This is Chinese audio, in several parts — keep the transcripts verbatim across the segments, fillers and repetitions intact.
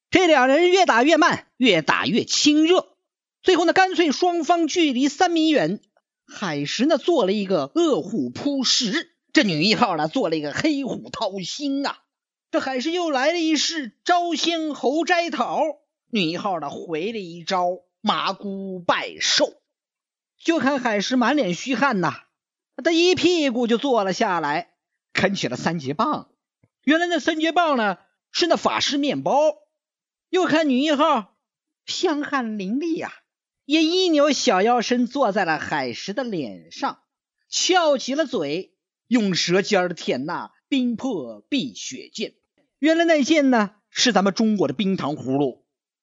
这两人越打越慢，越打越亲热，最后呢，干脆双方距离三米远。海石呢做了一个恶虎扑食，这女一号呢做了一个黑虎掏心啊。这海石又来了一式招仙猴摘桃，女一号呢回了一招麻姑拜寿。就看海石满脸虚汗呐，他一屁股就坐了下来，啃起了三节棒。原来那三节棒呢是那法师面包。又看女一号香汗淋漓呀、啊，也一扭小腰身坐在了海石的脸上，翘起了嘴，用舌尖舔那冰破碧血剑。原来那剑呢是咱们中国的冰糖葫芦。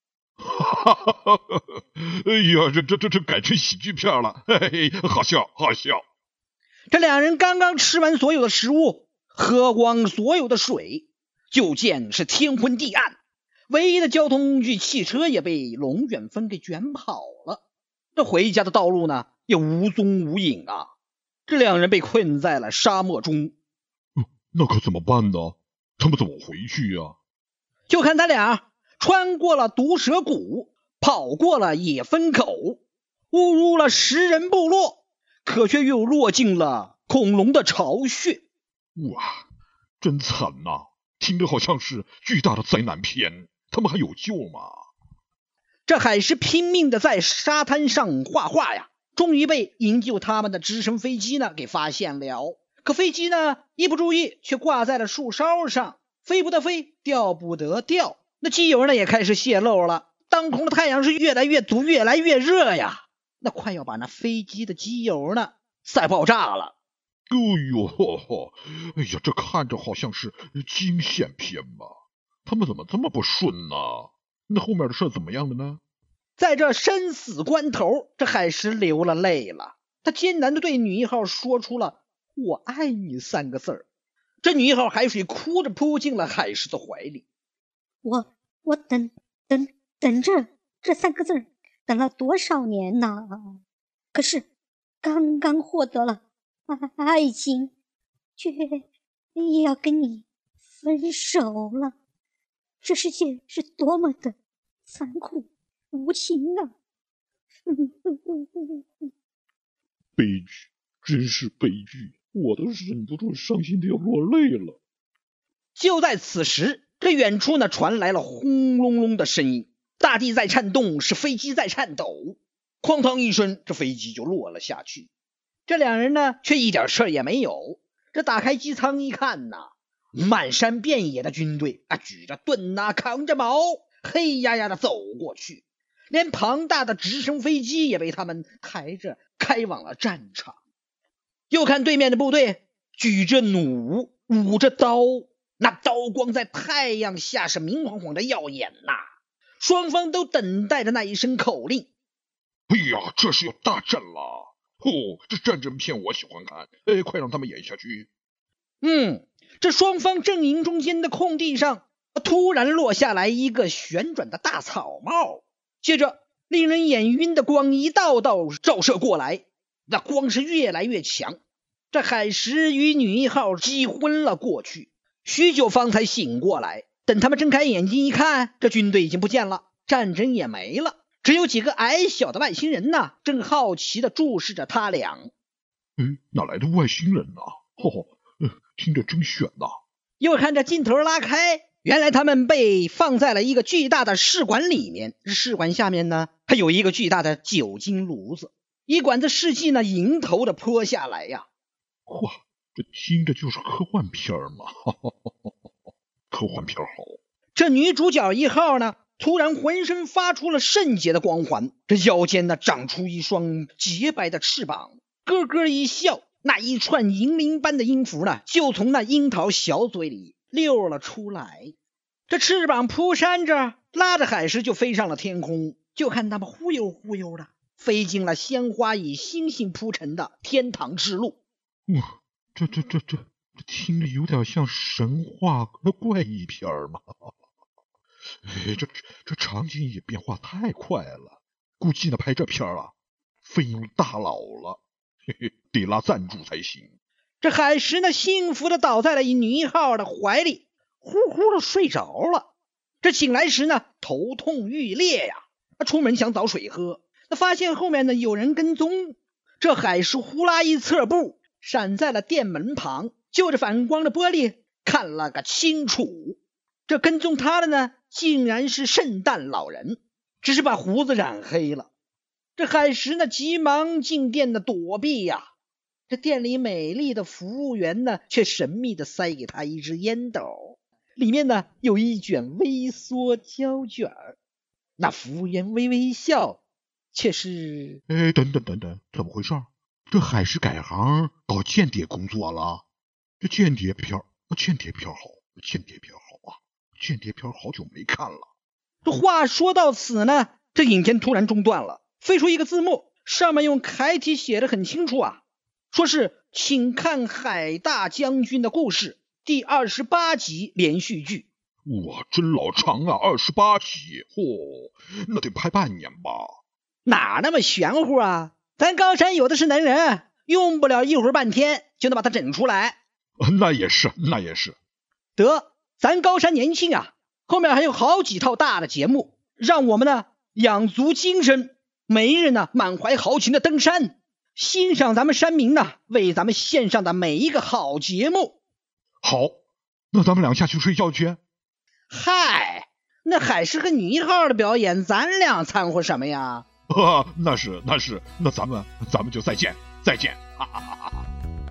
哎呀，这这这这改成喜剧片了，嘿嘿，好笑好笑。 这两人刚刚吃完所有的食物，喝光所有的水，就见是天昏地暗，唯一的交通工具汽车也被龙卷风给卷跑了。这回家的道路呢也无踪无影啊。这两人被困在了沙漠中。 嗯、那可怎么办呢？他们怎么回去呀、啊？ 就看他俩穿过了毒蛇谷，跑过了野分口，误入了食人部落，可却又落进了恐龙的巢穴。 哇，真惨呐、啊！听着好像是巨大的灾难片，他们还有救吗？ 这海石拼命的在沙滩上画画呀，终于被营救他们的直升飞机呢给发现了。可飞机呢一不注意，却挂在了树梢上，飞不得飞，掉不得掉。那机油呢也开始泄漏了，当空的太阳是越来越毒，越来越热呀，那快要把那飞机的机油呢晒爆炸了。 哎呦，哎呀，这看着好像是惊险片吧？他们怎么这么不顺呢？那后面的事怎么样了呢？ 在这生死关头，这海石流了泪了，他艰难地对女一号说出了我爱你三个字儿。这女一号海水哭着扑进了海石的怀里。 我我等等等着这三个字等了多少年呢？可是刚刚获得了爱情，却也要跟你分手了。这世界是多么的残酷无情啊！ 悲剧，真是悲剧，我都忍不住伤心的要落泪了。 就在此时，这远处呢传来了轰隆隆的声音，大地在颤动，是飞机在颤抖。哐当一声，这飞机就落了下去。这两人呢却一点事儿也没有。这打开机舱一看呐，满山遍野的军队啊，举着盾啊，扛着矛，黑压压的走过去，连庞大的直升飞机也被他们抬着开往了战场。又看对面的部队举着弩，舞着刀，那刀光在太阳下是明晃晃的耀眼呐、啊。双方都等待着那一声口令。 哎呀，这是要大战了！哦，这战争片我喜欢看，哎，快让他们演下去。 嗯，这双方阵营中间的空地上突然落下来一个旋转的大草帽，接着令人眼晕的光一道道照射过来，那光是越来越强。这海石与女一号击昏了过去，许久方才醒过来。等他们睁开眼睛一看，这军队已经不见了，战争也没了，只有几个矮小的外星人呐、啊，正好奇地注视着他俩。 嗯，哪来的外星人呢、啊？吼吼，听着真悬呐！ 又看着镜头拉开，原来他们被放在了一个巨大的试管里面，试管下面呢还有一个巨大的酒精炉子，一管子试剂呢迎头的泼下来呀。 哇，这听着就是科幻片嘛！科幻片好。 这女主角一号呢突然浑身发出了圣洁的光环，这腰间呢长出一双洁白的翅膀，咯咯一笑，那一串银铃般的音符呢就从那樱桃小嘴里溜了出来。这翅膀扑扇着拉着海石就飞上了天空，就看他们忽悠忽悠的飞进了鲜花以星星铺成的天堂之路。 哇，这这这这这听着有点像神话怪异片嘛。哎，这这场景也变化太快了，估计呢拍这片啊费用大佬了，嘿嘿，得拉赞助才行。 这海石呢幸福的倒在了女一号的怀里，呼呼的睡着了。 这醒来时呢，头痛欲裂呀，出门想找水喝，那发现后面呢有人跟踪，这海狮呼啦一侧步，闪在了店门旁，就着反光的玻璃看了个清楚。这跟踪他的呢，竟然是圣诞老人，只是把胡子染黑了。这海狮呢，急忙进店的躲避呀。这店里美丽的服务员呢，却神秘的塞给他一只烟斗，里面呢有一卷微缩胶卷儿。那服务员微微一笑，却是…… 哎，等等等等，怎么回事？这海狮改行搞间谍工作了？这间谍片，间谍片好，间谍片好啊，间谍片好久没看了。 这话说到此呢，这影片突然中断了，飞出一个字幕，上面用楷体写得很清楚啊，说是请看海大将军的故事第二十八集连续剧。 哇，真老长啊，二十八集，嚯、哦，那得拍半年吧？ 哪那么玄乎啊？咱高山有的是能人，用不了一会儿半天就能把它整出来。 那也是，那也是。 得，咱高山年轻啊，后面还有好几套大的节目，让我们呢养足精神，每日呢满怀豪情的登山，欣赏咱们山民呢为咱们献上的每一个好节目。 好，那咱们俩下去睡觉去。 嗨，那海狮和女一号的表演，咱俩掺和什么呀？ 啊，那是那是，那咱们咱们就再见再见，哈哈哈哈。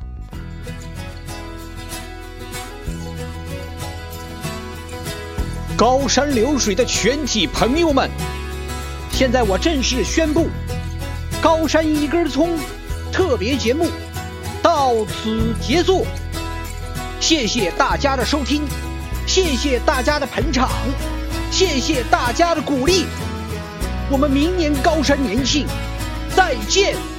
高山流水的全体朋友们，现在我正式宣布，高山一根葱特别节目到此结束。谢谢大家的收听，谢谢大家的捧场，谢谢大家的鼓励。我们明年高山年庆再见。